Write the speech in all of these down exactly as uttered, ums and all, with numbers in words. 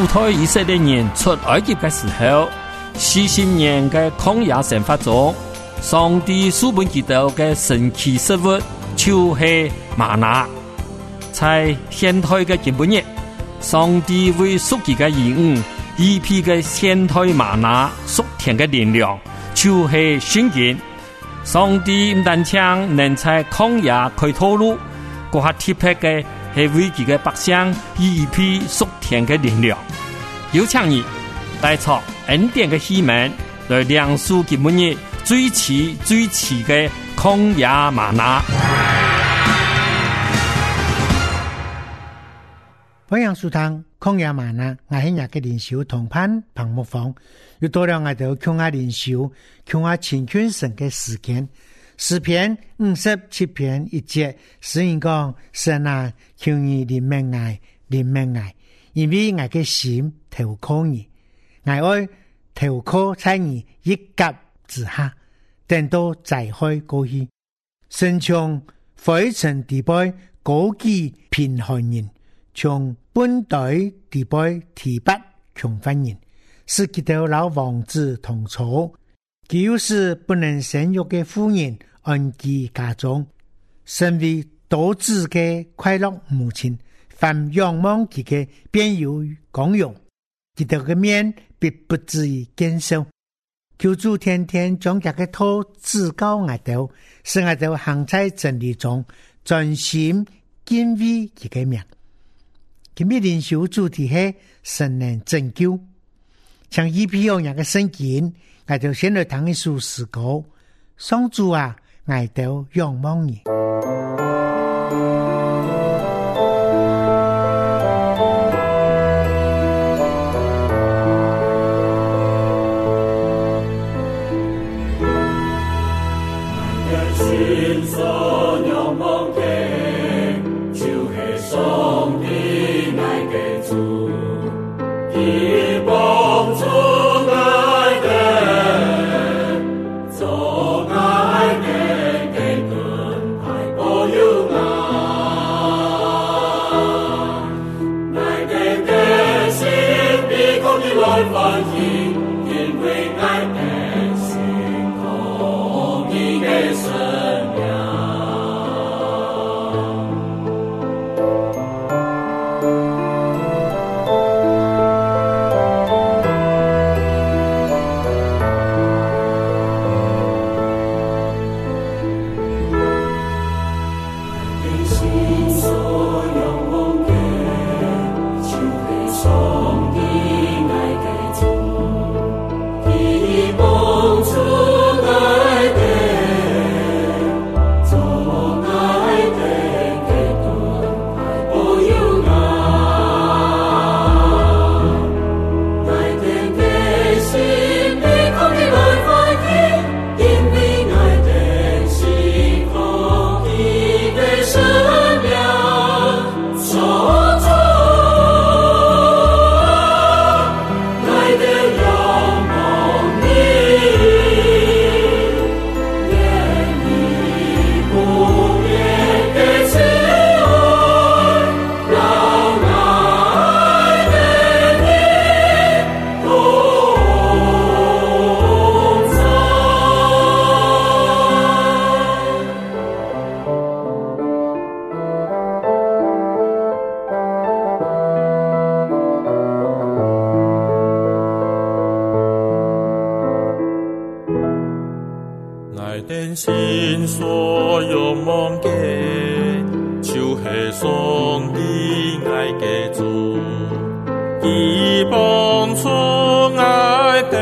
主推以色列人出埃及的时候，四十年的曠野生活中，上帝赐本基督的神奇食物就是玛拿。在现代的今日，上帝为属己的兒女一批的現代瑪拿屬天的力量，就是聖經。上帝唔單止能在曠野開道路，嗰下特別嘅係為佢嘅百姓一批屬天的力量。有請你帶出恩典的希望，來亮出今日最遲最遲嘅曠野瑪拿。 歡迎收聽曠野嗎哪，我係日嘅靈修同伴彭木芳，又到了我哋曠野靈修曠野親近神嘅時間。詩篇五十七篇一節，詩人講：神啊，求你憐憫我，憐憫我，因為我嘅心投靠你，我愛投靠在你一甲之下，等到再開過去。神從灰塵地背高舉貧寒人，從本隊地背提拔窮困人，使基督老王子同坐，就是不能生育的婦人安居家中，身為多子的快樂母親，凡仰望佢嘅便有光榮，基督嘅面必不至於減少。求主天天將這個道指教我哋，使我哋行在真理中，專心敬畏佢嘅名。今日靈修主題係神能拯救，像一批有人嘅聖經，我就先來談一首詩歌。上主啊，我就仰望你。 心所仰望嘅，就是上帝愛嘅主，佢幫助愛的，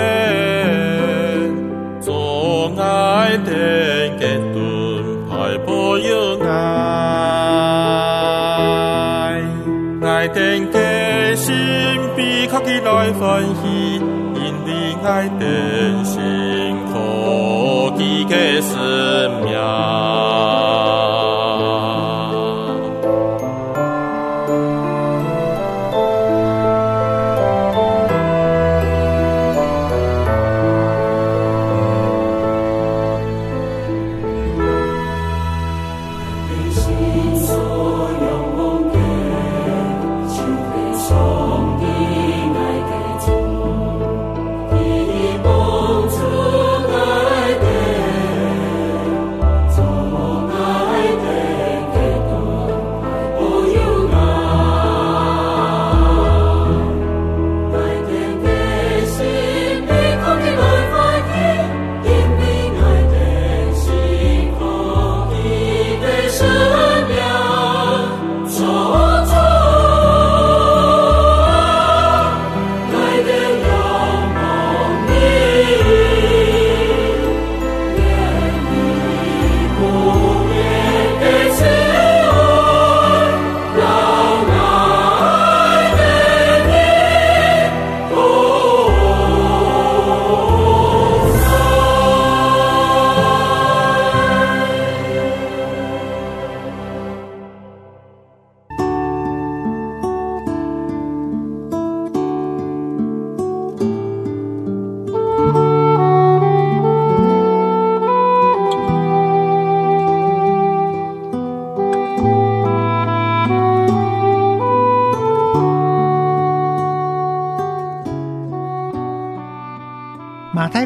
做愛的嘅盾牌保佑愛，愛的嘅心比較起來歡喜，因為愛的心可記嘅生命。 心所仰望嘅，就係上帝。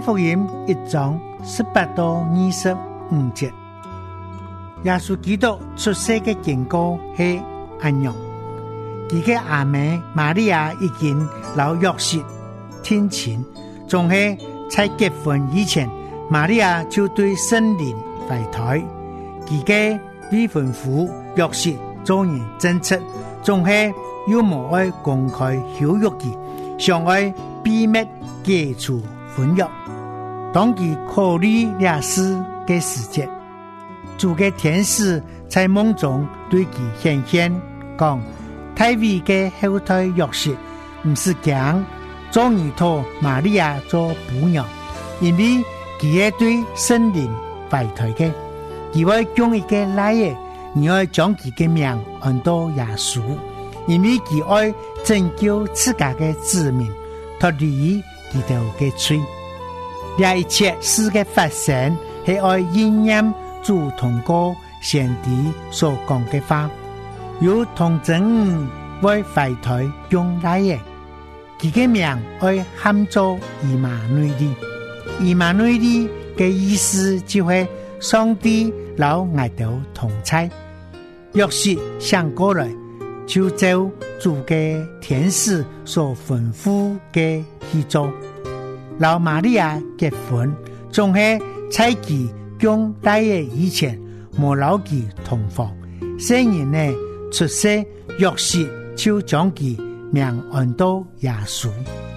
福音一章十八到二十五节，耶穌基督出世的經過是安樣。佢嘅阿妹瑪利亞已經老約瑟天前，仲係在結婚以前，瑪利亞就對聖靈懷胎。佢嘅未婚夫約瑟做人正直，仲係又無愛公開羞辱佢，想愛秘密解除婚約。當佢考慮這事嘅時節，主嘅天使在夢中對佢顯現，講太尉嘅後代約瑟唔是講做兒托瑪利亞做母娘，因為佢係對聖靈懷胎嘅，佢會將一個來嘅，你要將佢嘅名按到耶穌，因為佢愛拯救自家嘅子民，脫離佢哋嘅罪。這一切事嘅發生係愛應驗主通過先知所講嘅話，有童真為懷胎將來嘅，佢嘅名愛喊做以馬內利。以馬內利嘅意思就係上帝老愛到同在。約瑟想過來，就照主嘅天使所吩咐嘅去做。老瑪利亞結婚，仲係在佢將來嘅以前，冇老佢同房。聖人呢出世，約瑟就將佢名按到耶穌。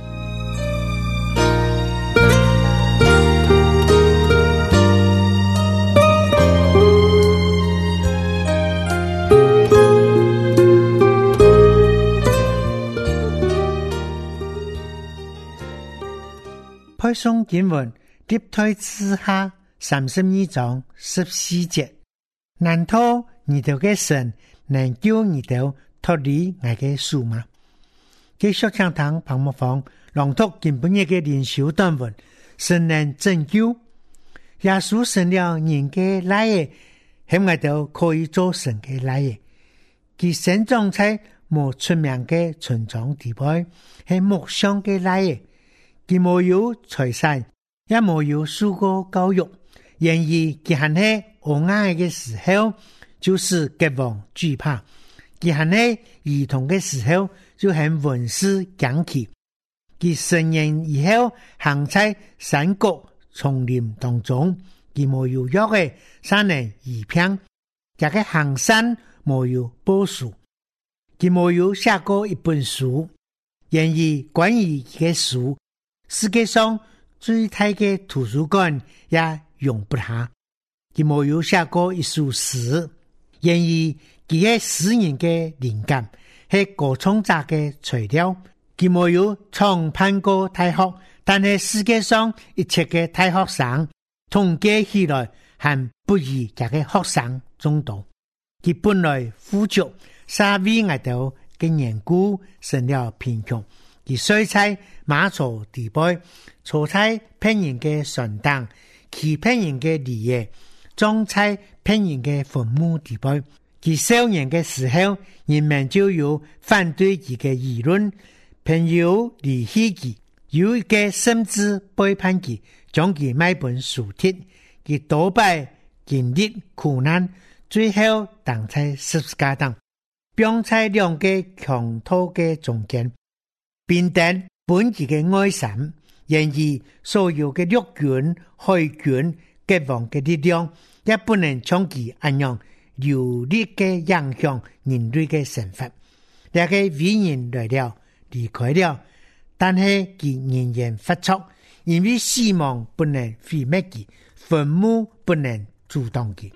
配送經文貼推之下三十二章十四節，難道你哋嘅神能叫你哋脫離我嘅手嗎？繼續講堂彭木房朗讀今本日嘅靈修短文，神能拯救。耶穌成了人嘅來嘅，係我哋可以做神嘅來嘅。佢生長在冇出名嘅村莊地區，係木匠嘅來嘅。佢冇有財產，也冇有受過教育，然而佢還係學愛嘅時候，就是國王懼怕；佢還係兒童嘅時候，就很文思講起。佢成人以後，行在山谷叢林當中，佢冇有約嘅山人二片，也個行山冇有報數，佢冇有寫過一本書，然而關於佢嘅書，世界上最大嘅圖書館也容不下。佢冇有寫過一首詩，然而佢係詩人嘅靈感，係歌唱者嘅材料。佢冇有創辦過大學，但係世界上一切嘅大學生統計起來，還不如這個學生眾多。佢本來富足，沙威外頭嘅緣故，成了貧窮。佢衰在馬槽地背，坐在騙人嘅船檔，騎騙人嘅利益，裝在騙人嘅墳墓地背。佢少年嘅時候，人們就有反對佢嘅議論，朋友離棄佢，有一個甚至背叛佢，將佢賣本書帖。佢多敗經歷苦難，最後當在十字架上，並在兩個強盜嘅中間，變得本己嘅愛心，然而所有嘅陸軍、海軍、國王嘅力量，也不能將其安樣有力嘅影響人類嘅生活。那個偉人來了，離開了，但係佢仍然發出，因為死亡不能毀滅佢，墳墓不能阻擋佢。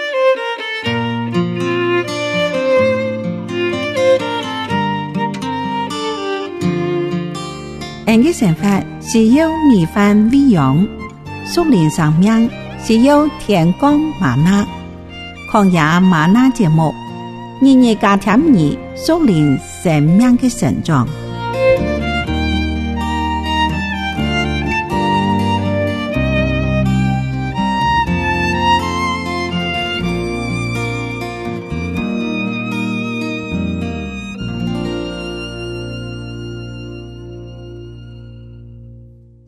人嘅生活是要米飯餵養，屬靈生命是要天光嗎哪。曠野嗎哪節目，日日加添你屬靈生命嘅成長。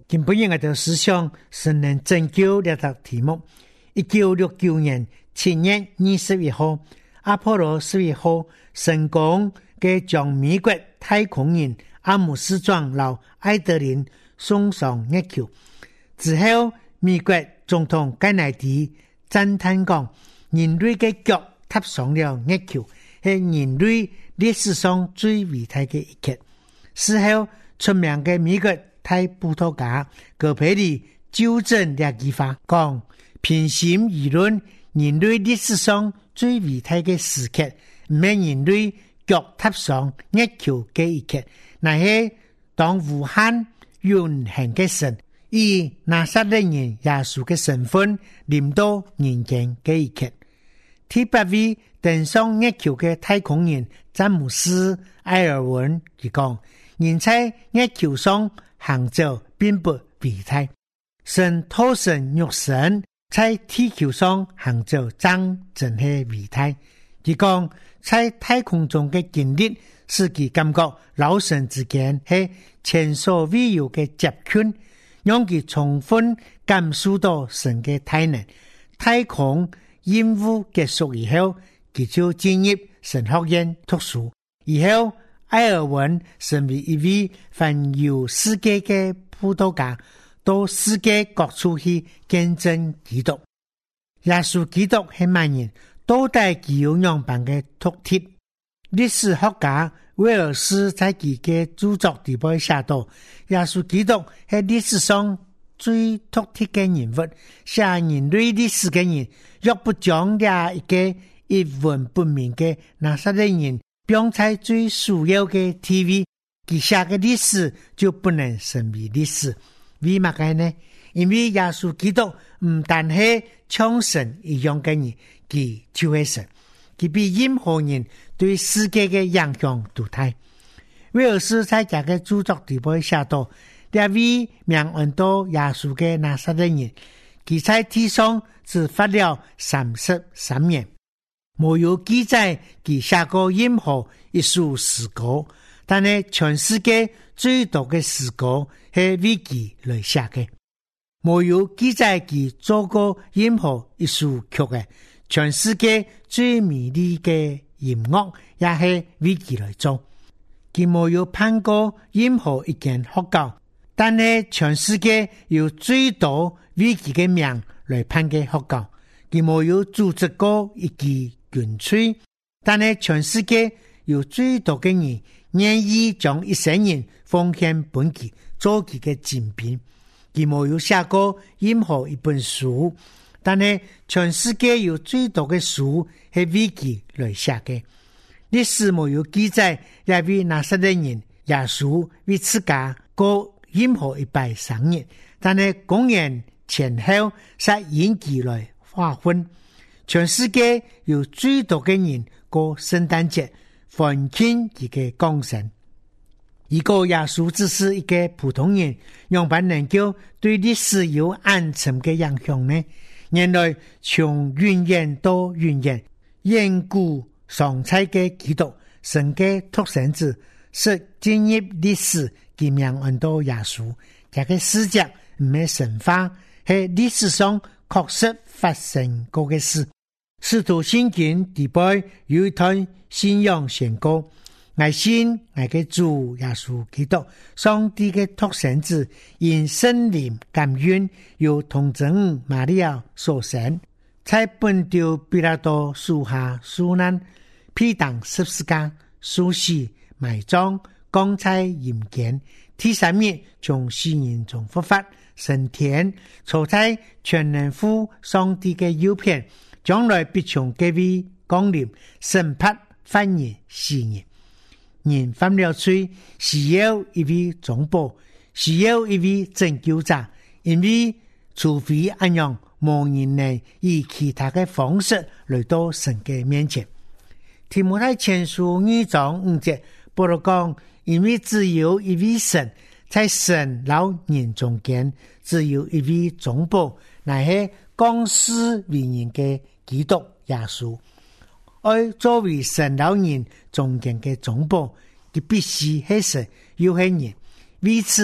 今本日我哋思想神能拯救呢個題目。一九六九年七月二十一號，阿波羅十一號成功嘅將美國太空人阿姆斯壯和艾德林送上月球。之後，美國總統甘乃迪讚嘆講，人類嘅腳踏上了月球，係人類歷史上最偉大嘅一刻。事後，出名嘅美國太布托家葛培里糾正呢句話，講平心而論，人類歷史上最偉大嘅時刻，唔係人類腳踏上月球嘅一刻，乃係當無限永恆嘅神以拿撒勒人耶穌嘅身份臨到人間嘅一刻。第八位登上月球嘅太空人詹姆斯埃爾文佢講，人在月球上行走並不偉大，神托神肉身在地球上行走真正係偉大。佢講在太空中嘅經歷使佢感覺老神之間係前所未有嘅接近，讓佢充分感受到神嘅大能。太空任務結束以後，佢就進入神學院讀書。以後埃爾文成為一位環遊世界嘅布道家，到世界各處去見證基督。耶穌基督係萬人都帶具有樣板嘅特質。歷史學家威爾斯在佢嘅著作地位寫到，耶穌基督係歷史上最特別嘅人物。寫人類歷史嘅人，若不將呢一個一文不名嘅拿撒勒人放在最主要嘅地位，佢寫嘅歷史就不能成為歷史。為乜嘅呢？因為耶穌基督唔但係像神一樣嘅人，佢就係神，佢比任何人對世界嘅影響都大。威爾斯在佢嘅著作地位寫到，呢位名聞到耶穌嘅拿撒勒人，佢在地上只發了三十三年，沒有記載佢寫過任何一首詩歌，但係全世界最多嘅詩歌係為佢來寫嘅。沒有記載佢做過任何一首曲嘅，全世界最美麗嘅音樂也係為佢來做。佢沒有辦過任何一間學校，但係全世界有最多為佢嘅名來辦嘅學校。佢沒有組織過一支軍隊，但係全世界有最多嘅人願意將一生人奉獻本佢做佢嘅精兵。佢沒有寫過任何一本書，但係全世界有最多嘅書係為佢來寫嘅。歷史沒有記載也為拿撒勒人耶穌為自家過任何一拜生日，但係公元前後才引佢來劃分。全世界有最多嘅人過聖誕節，歡慶佢嘅降生。如果耶穌只是一個普通人，樣板能夠對歷史有暗沉嘅影響呢？原來從遠遠到遠遠，遠古常在嘅基督，神嘅獨生子，是進入歷史嘅名聞到耶穌。這個事蹟唔係神話，係歷史上確實發生過嘅事。使徒信經地背有一段信仰宣告，我信我嘅主耶穌基督，上帝嘅獨生子，因聖靈感孕，由童貞瑪利亞所生，在本丟彼拉多手下受難，披當十字架，受死埋葬，降在陰間，第三日從死人中復活，升天，坐在全能父上帝嘅右邊，將來必從各位降臨，審判犯人死人。人犯了罪，需要一位中保，需要一位拯救者，因為除非安樣，無人能以其他的方式來到神嘅面前。提摩太前書二章五節，保羅講，因為只有一位神，在神老人中間，只有一位中保，乃係降世為人嘅基督耶穌。而作為神老人中間嘅中保，佢必須係神又係人，為此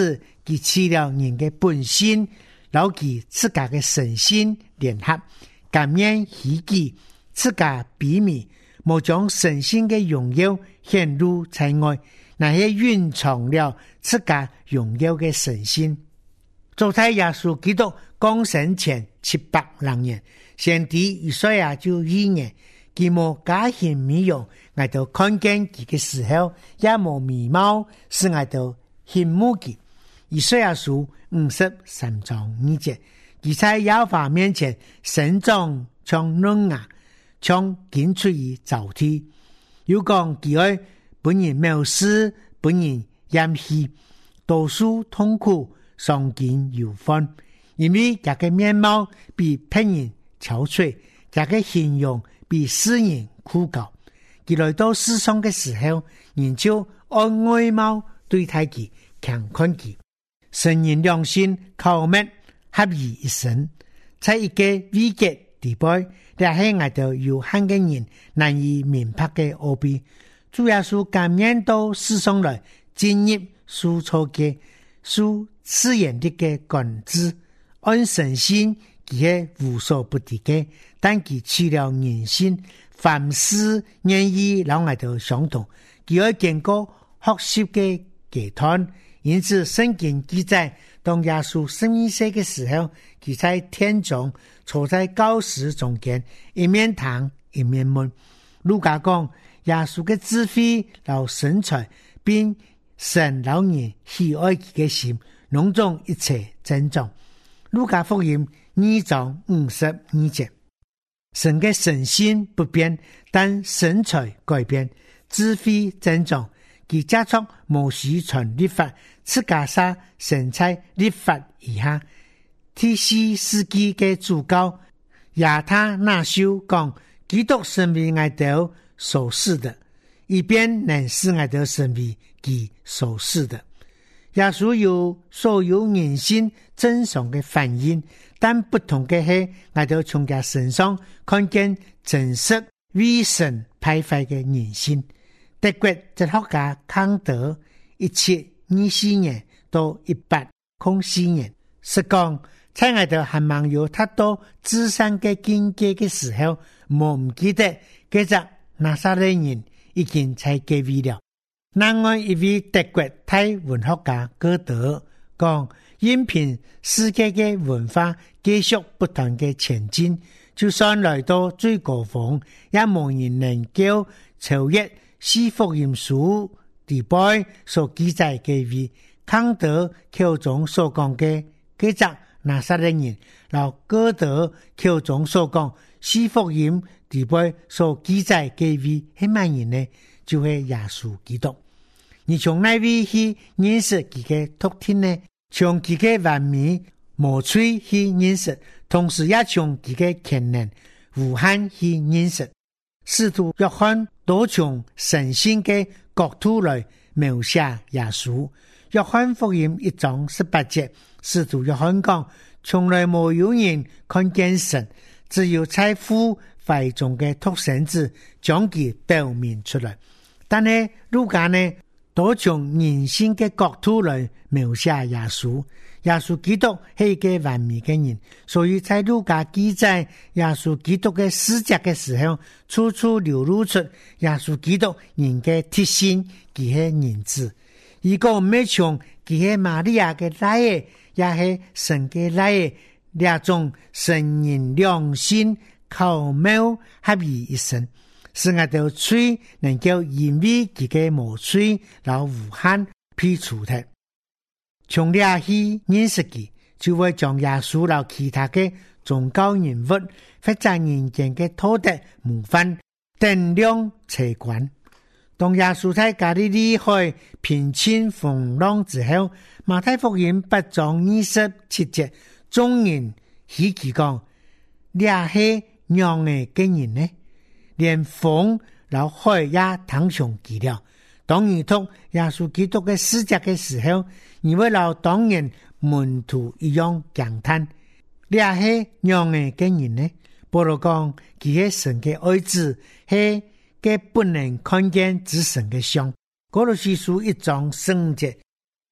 佢取了人嘅本性，留佢自家嘅神性聯合，甘願虛己，自家卑微，冇將神性嘅榮耀顯露在外，那些蘊藏了自家榮耀嘅神性。早在耶穌基督降生前七百零年，先知以賽亞就預言，佢冇假形美容，我哋看見佢嘅時候，也冇眉毛，是我哋羨慕佢。以賽亞書五十三章二節，佢在耶和華面前生長像嫩芽，像剪出於沼地。又講佢愛本人藐視，本人厭棄，多數痛苦，喪盡憂患，因為佢嘅面貌比別人憔悴，佢嘅形容比世人枯槁。佢來到世上嘅時候，人就按外貌對待佢，強看佢。神人良心靠咩合而一生，在一個危急地步，也是我哋有限嘅人難以明白嘅奧秘。主耶穌甘願到世上來，進入受錯嘅受自然的嘅感知，按神性佢係無所不敵嘅，但佢取了人心，凡事願意讓我哋相同，佢要經過學習嘅階段。因此聖經記載，當耶穌十二歲嘅時候，佢在天中坐在教室中間，一面談一面問。路加講耶穌嘅智慧和身材，並神老人喜愛佢嘅心，攏總一切增長。路加福音二章五十二節，神嘅神性不變，但身材改變，智慧增長。佢加速摩西傳律法，自家殺神在律法以下。第四世紀嘅主教亞他那修講，基督成為我哋所示的，以便能使我哋成為佢所示的。耶穌有所有人性正常嘅反應，但不同嘅係，我哋從佢身上看見真實為神派發嘅人性。德國哲學家康德一七二四年到一八零四年，是講在我哋還沒有達到至善嘅境界嘅時候，我唔記得嗰隻拿撒勒人已經在繼位了。另外一位德國大文學家歌德講，任憑世界嘅文化繼續不斷嘅前進，就算來到最高峰，也冇人能夠超越四福音書地步所記載嘅位。康德口中所講嘅嗰隻拿撒勒人，然後歌德口中所講四福音地步所記載嘅位係乜人呢？就係耶穌基督。你從哪位去認識佢嘅特點呢？從佢嘅完美無罪去認識，同時也從佢嘅權能無限去認識。使徒約翰都從神性嘅角度來描寫耶穌。約翰福音一章十八節，使徒約翰講，從來沒有人看見神，只有在父懷中嘅獨生子將佢表明出來。但係路加呢，都從人性嘅角度來描寫耶穌。耶穌基督係一個完美嘅人，所以在路加記載耶穌基督嘅事跡嘅時候，處處流露出耶穌基督人嘅特性，佢係人子。如果唔係從佢係瑪利亞嘅來嘅，也係神嘅來嘅，兩種神人良心巧妙合而一生，使我哋罪能夠因為佢嘅無罪然後無限批除它。從這去認識佢，就會將耶穌和其他嘅宗教人物或者人間嘅道德模範定量齊觀。當耶穌在加利利海平靜風浪之後，馬太福音八章二十七節，眾人希奇講：這係讓嘅嘅人呢？連風和海也聽從佢了。當兒童耶穌基督嘅事跡嘅時候，而為了當然門徒一樣驚嘆，你係讓嘅嘅人呢？保羅講佢係神嘅愛子，係嘅不能看見之神嘅像。歌羅西書一章聖節，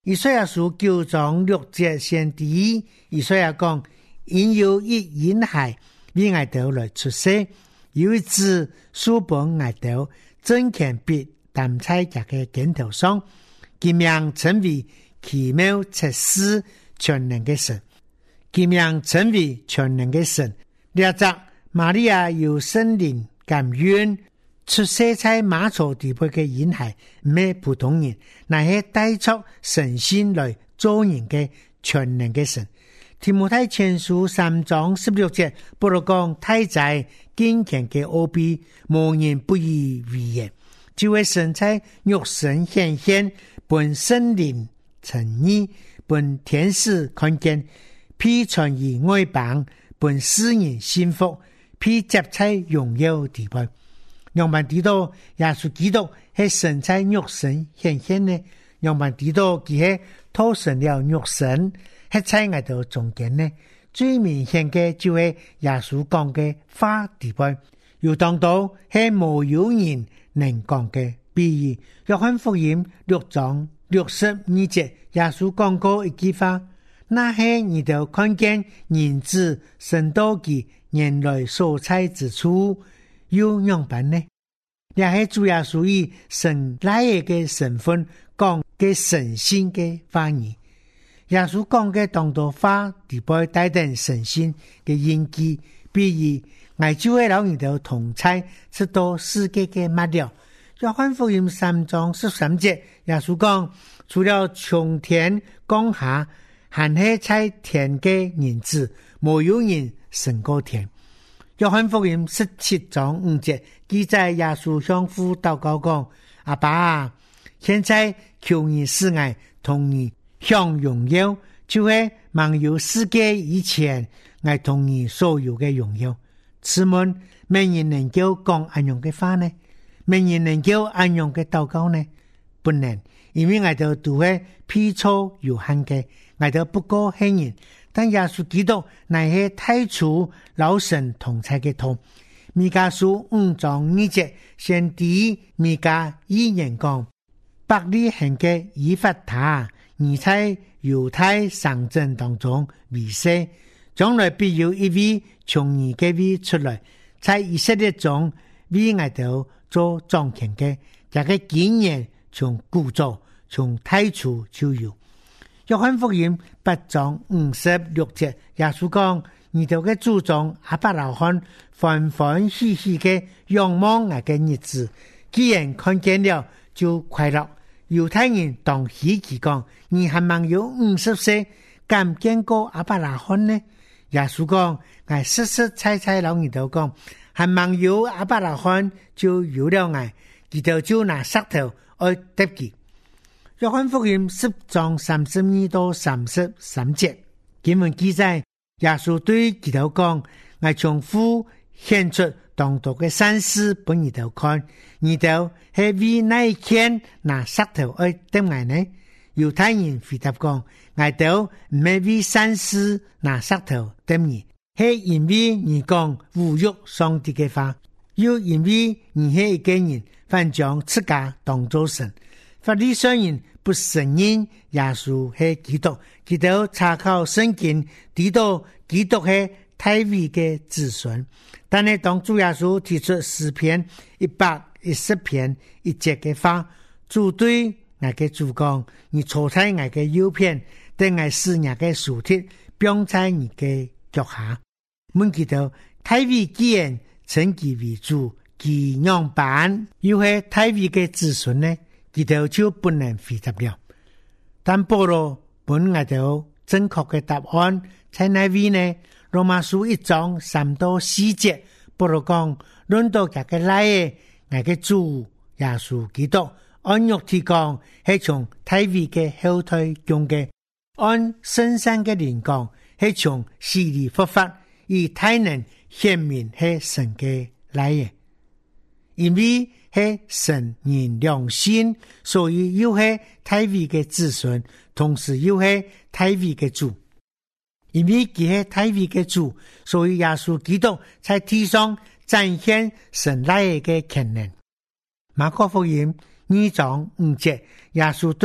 以赛亚书九章六节先第一，以赛亚讲，因有一婴孩为我哋來出世，有一子書本我哋真權必擔在佢嘅肩頭上，其名稱為奇妙策士全能嘅神，其名稱為全能嘅神。列則瑪利亞有聖靈感孕，出生在馬槽地背嘅嬰孩唔係普通人，乃係帶出神仙來做人嘅全能嘅神。提摩太前書三章十六節，保羅講太在堅強嘅奧秘，無人不以為然，就會神在肉身顯現，本聖靈稱義，本天使看見，披傳於外邦，本世人信服，披接在榮耀地位。讓我們知道耶穌基督係神在肉身顯現呢，讓我們知道佢係脫身了肉身，係在我哋中間呢。最明顯嘅就係耶穌講嘅話地位，又當到係無有人能講嘅比喻。約翰福音六章六十二節，耶穌講過一句話，那係你哋看見人子升到佢原來所在之處，又樣辦呢？也係主要屬於神來嘅身份講嘅神性嘅話語。耶穌講嘅當多話，地背帶定神性嘅印記，比如我就會老人哋同在，直到世界嘅末了。約翰福音三章十三節，耶穌講，除了從天降下，還係在天嘅人子，沒有人升過天。約翰福音十七章五節記載耶穌向父禱告講，阿爸啊，現在求你使我同你享榮耀，就係萬有世界以前我同你所有嘅榮耀。此門沒人能夠講安樣嘅話呢？沒人能夠安樣嘅禱告呢？不能，因為我哋都係皮粗有限嘅，我哋不過係人。但耶穌基督乃係太初老神同在嘅頭。米迦書五章二節，先知米迦預言講，伯利恆嘅以法他，而在猶太省鎮當中為聖，將來必有一位從你嘅位出來，在以色列中為我哋做掌權嘅，這個經驗從古早從太初就有。約翰福音八章五十六節，耶穌講，你哋嘅祖宗亞伯拉罕歡歡喜喜嘅仰望我嘅日子，既然看見了就快樂。猶太人當喜其講，你還沒有五十歲，敢見過亞伯拉罕呢？耶穌講，我實實在在老你哋講，還沒有亞伯拉罕就有了我，佢哋就拿石頭去揼佢。約翰福音十章三十二到三十三節，經文記載，耶穌對佢哋講，我從父顯出當道嘅善事俾你哋看，你哋係為哪一天拿石頭去揼我呢？猶太人回答講，我哋唔係為善事拿石頭揼你，係因為你講侮辱上帝嘅話，又因為你係一個人反將自家當作神。法利賽人不承認耶穌係基督，佢哋查考聖經，知道基督係大衛嘅子孫。但係當主耶穌提出詩篇一百一十篇一節嘅話，主對我嘅主講，你坐在我嘅右邊，等我使我嘅樹鐵綁在你嘅腳下。問佢哋，大衛既然稱佢為主，佢樣板又係大衛嘅子孫呢？佢哋就不能回答了。但保羅本我哋正確嘅答案在哪位呢？羅馬書一章三到四節，保羅講，論到佢嘅來嘅，我嘅主耶穌基督，按肉體講係從大衛嘅後裔中嘅，按聖神嘅靈講係從死裡復活，以大能顯明係神嘅來嘅，因為係神人良心，所以又係大衛嘅子孫，同時又係大衛嘅主。因為佢係大衛嘅主，所以耶穌基督在地上展現神來嘅權能。馬可福音二章五節，耶穌對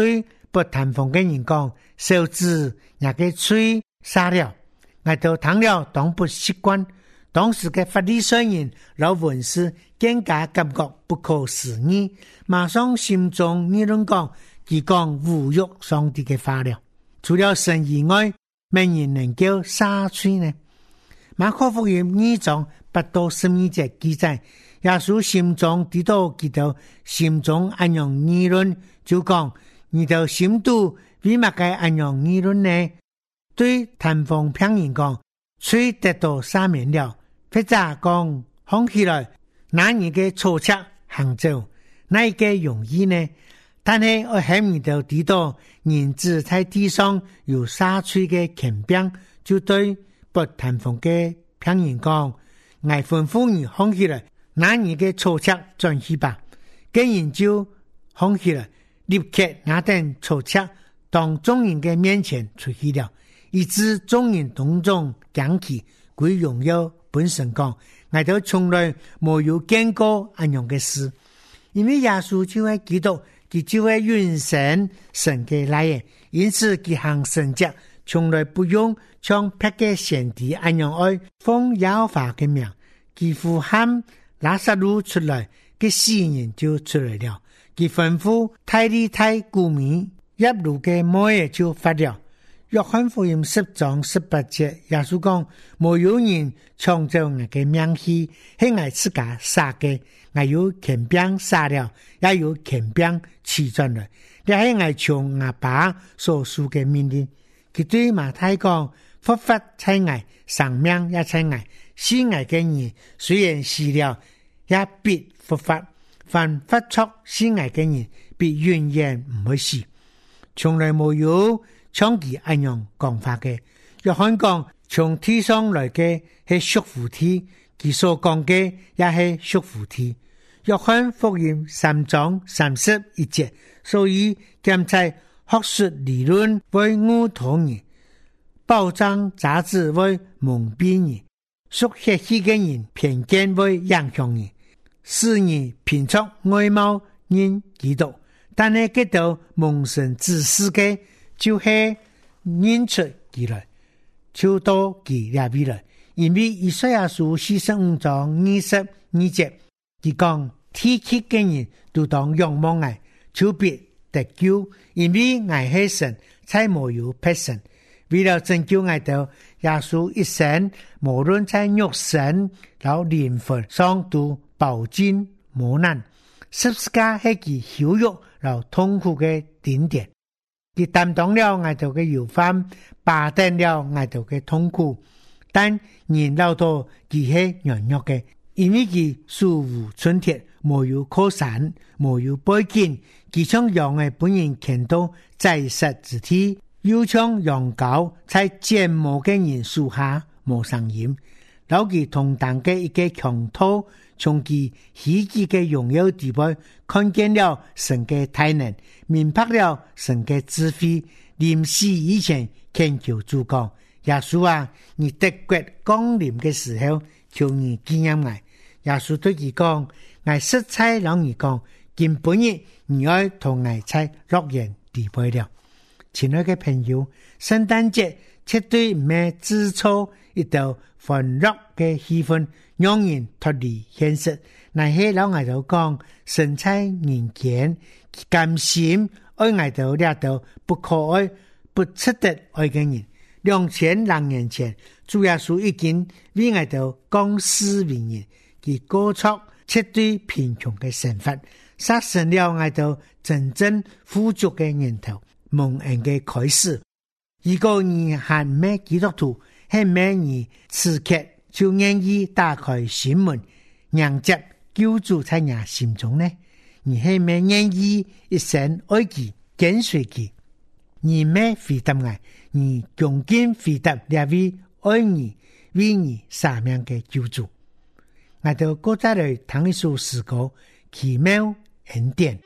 不談風嘅人講，手指也嘅嘴沙了，我都聽了當不習慣。當時嘅法利賽人老文士更加感覺不可思議，馬上心中議論講，佢講侮辱上帝嘅話了。除了神以外，沒人能夠沙嘴呢？馬可福音二章八到十二節記載，耶穌心中知道佢到心中安樣議論，就講：你到心度為乜嘅安樣議論呢？對談風騙人講，嘴得到赦免了，或者講放起來，那你嘅錯切行走，那一個容易呢？但係我喺面度知道，人子在地上有沙嘴嘅權柄，就對不談風嘅騙人講，我吩咐你放起來，那你嘅錯切轉去吧。嘅人就放起來，立刻拿定錯切當眾人嘅面前出去了，以致眾人當中講起歸榮耀本身講，我都從來沒有見過這樣嘅事，因為耶穌就係基督，佢就係完成神嘅來嘅，因此佢行神蹟從來不用像別嘅先知這樣愛奉耶和華嘅名，佢呼喊拉撒路出來，嘅死人就出來了，佢吩咐太利太古米入路嘅門就發了。約翰福音十章十八節，耶穌講：沒有人搶走我嘅命去，係我自家殺嘅，我有權柄殺了，也有權柄取轉來，這係我從我爸所屬嘅命令。佢對馬太講：復活在我，生命也在我，死我嘅人雖然死了，也必復活，凡發出死我嘅人，必永遠唔會死。從來沒有搶佢安樣講法嘅。約翰講，從天上來嘅係屬乎天，佢所講嘅也係屬乎天。約翰福音三章三十一節，所以兼在學術理論為誤導人，報章雜誌為蒙蔽人，屬血氣嘅人偏見為影響人，使人憑着外貌認基督，但係佢到蒙神指示嘅就係認出佢來，就到佢那邊來。因為以賽亞書四十五章二十二節，佢講天氣嘅人都當仰望我，就必得救，因為我係神，才沒有別神。為了拯救我哋，耶穌一生無論在肉身和靈魂上都飽經磨難，十字架係佢羞辱和痛苦嘅頂點。佢擔當了我哋嘅憂患，霸佔了我哋嘅痛苦，但人老到佢係軟弱嘅，因為佢手無寸鐵，沒有靠山，沒有背景，佢像羊嘅本人看到在實之體，又像羊羔在剪毛嘅人樹下冇聲音。老佢同當嘅一個強盜，從佢喜劇嘅榮耀地位，看見了神嘅大能，明白了神嘅智慧。臨死以前懇求主講：耶穌啊，你得國降臨嘅時候，求你紀念我。耶穌對佢講：我實在讓你講，今本日你要同我在樂園地位了。親愛嘅朋友，聖誕節絕對唔係製造一道歡樂嘅氣氛，讓人脫離現實。那些老外頭講，神在人間，甘心愛愛到掠到不可愛、不值得愛嘅人。兩千兩年前，主耶穌已經為愛到降世為人，佢過出絕對貧窮嘅生活，殺成了愛到真正富足嘅年頭。蒙恩嘅開始，如果你還沒基督徒，還沒你此刻就願意打開心門，讓着救主在你心中呢？你還沒願意一生愛佢，跟隨佢？你沒回答我，你恭敬回答兩位愛你、為你捨命嘅救主。我哋過再來聽一首詩歌，奇妙恩典。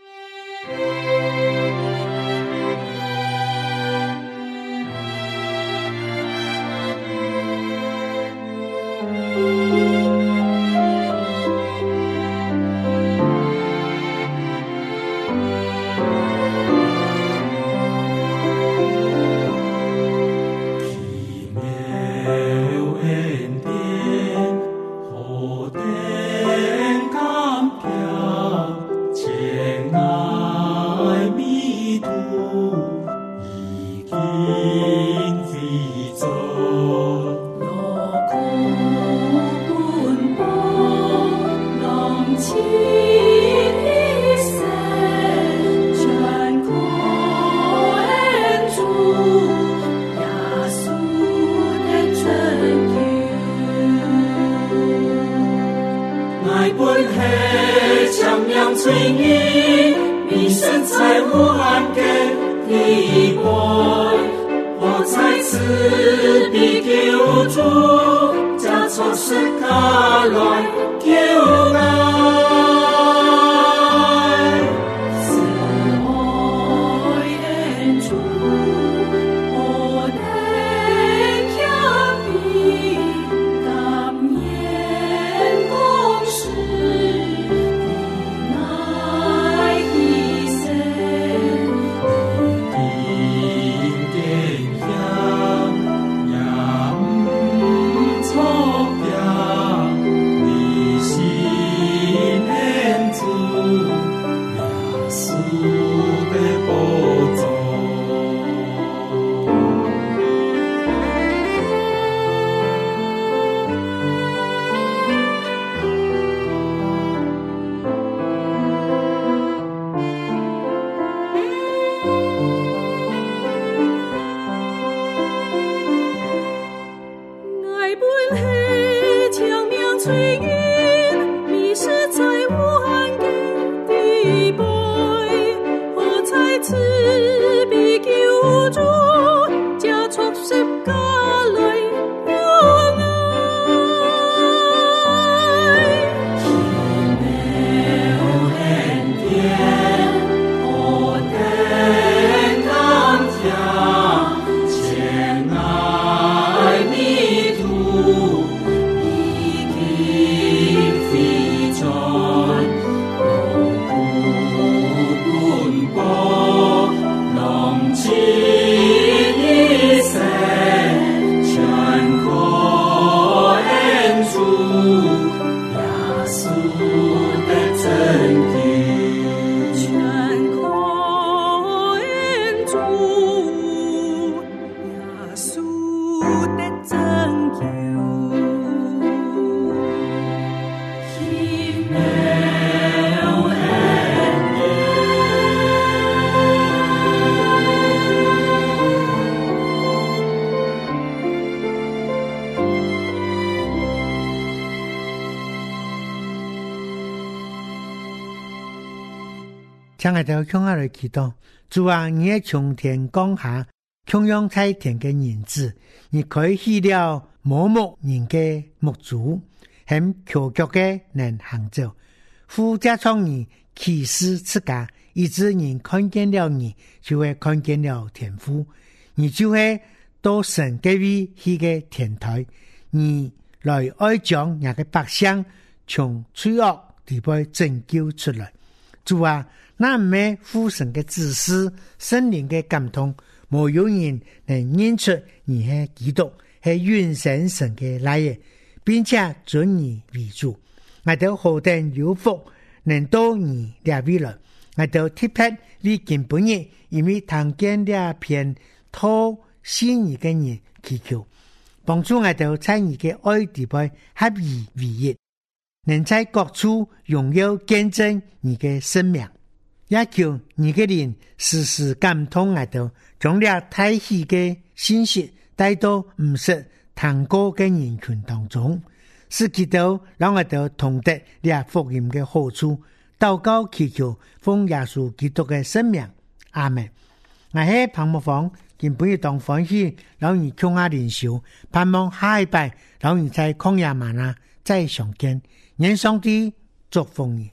本是强亮翠意，你身在无hạn嘅地位，我在此被救助，加出世界來救愛。 亲爱的乡下来祈祷，主啊，你也从天降下，供养在天嘅人子，你開起了麻木人嘅目珠，很強腳嘅能行走，父加創你啟示自家，以致人看見了你，就會看見了天父，你就會到神嘅位去嘅天台，你來愛將那個百姓從罪惡地步拯救出來。主啊，那唔係父神嘅指示，聖靈嘅感動，冇有人能認出你係基督，係永生神嘅來嘅，並且尊你為主。我哋何等有福，能到你呢位來，我哋特別為今本日，因為聽見呢篇討信義嘅人祈求，幫助我哋在你嘅愛地步合而為一，能在各處榮耀見證你嘅生命。也求你嘅靈時時感動我哋，將了太喜嘅信息帶到唔識聽過嘅人群當中，使基督讓我哋同得了福音嘅好處。禱告祈求奉耶穌基督嘅聖名，阿們。我係彭木芳，今本日當歡喜，讓你共下靈修，盼望下一拜，讓你在曠野嗎哪再相見。願上帝祝福你。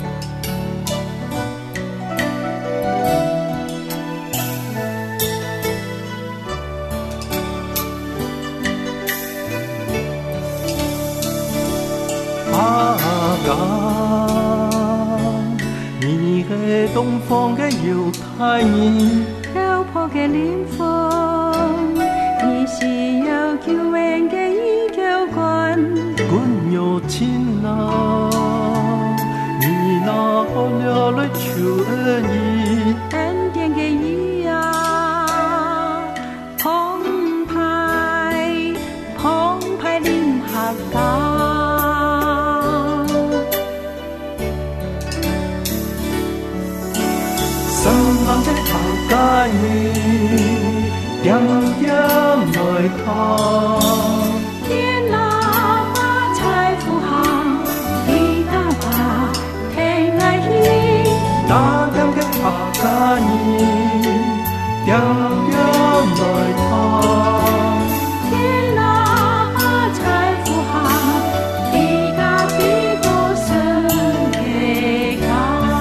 你係東方嘅猶太人， 漂泊嘅靈魂，你是有救恩嘅依舊關， 君有情郎，你那好了來求恩義， 恩典嘅義啊，澎湃澎湃臨下港。 愛你點點來燙， 天哪把財富行，地大那點嘅客家人，點點來談。 天哪，財富下，地價比高升嘅價。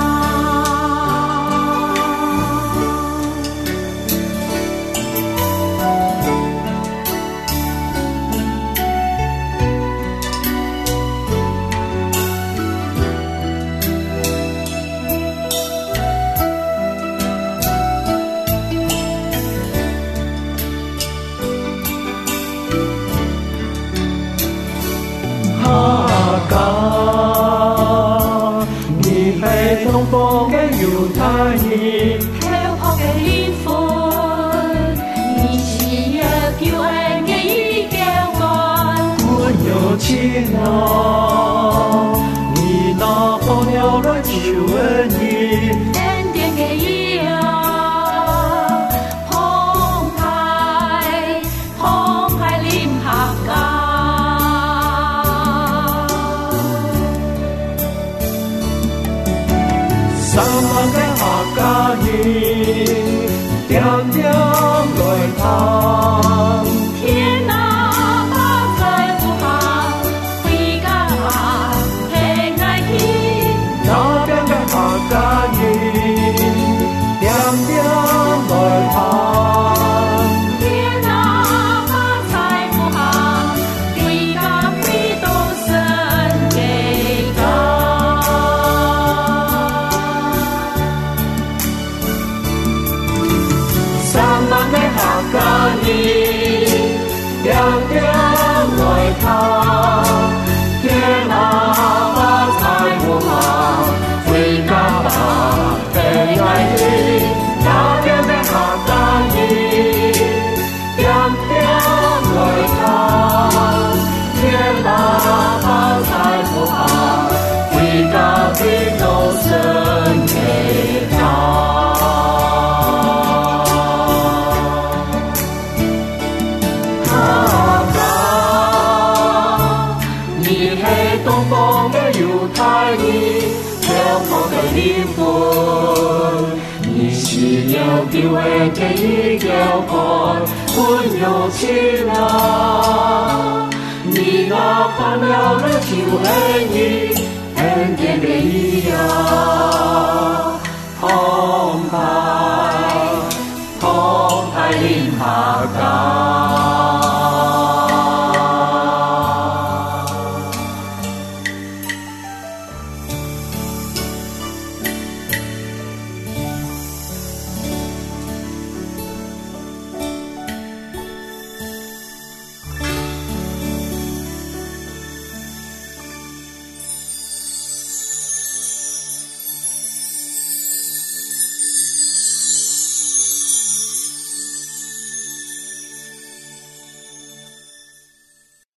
東方嘅猶太人， 香港嘅靈魂，你是要救恩嘅依舊愛。 滿有情愛，你那朋友來求恩義， 恩典嘅意義，澎湃澎湃臨客家。 三萬嘅客家人，點點來談。 天哪，把財富下，回家係愛天。 那邊嘅客家人，點點來談。 天哪，把財富下，回家回到神嘅家。 三萬嘅客家人，點點來談。天哪，把財富下，回家吧，係愛你。那邊嘅客家人，點點來談。天哪，把財富下，回家回到神嘅家。東方嘅猶太人，香港嘅靈魂，你是要救恩嘅依舊愛，滿有情愛，你那朋友來求恩義，